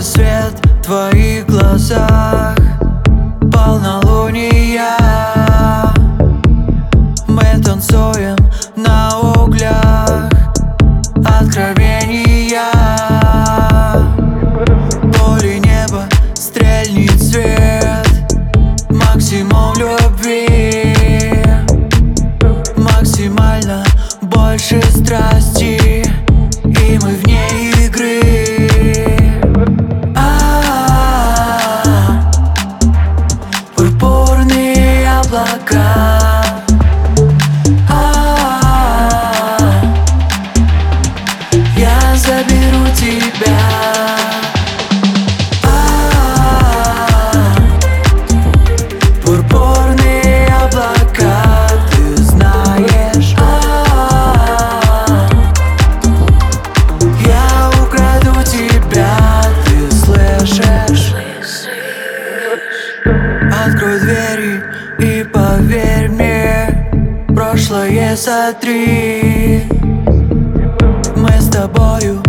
Желтый свет в твоих глазах, полнолуние. Мы танцуем на углях, откровения. Поле неба, стрельнет свет, максимум любви, максимально больше страсти, и мы вне игры. Пурпурные облака, я заберу тебя. Пурпурные облака, ты знаешь, я украду тебя, ты слышишь? Открой двери и поверь мне, прошлое сотри. Мы с тобою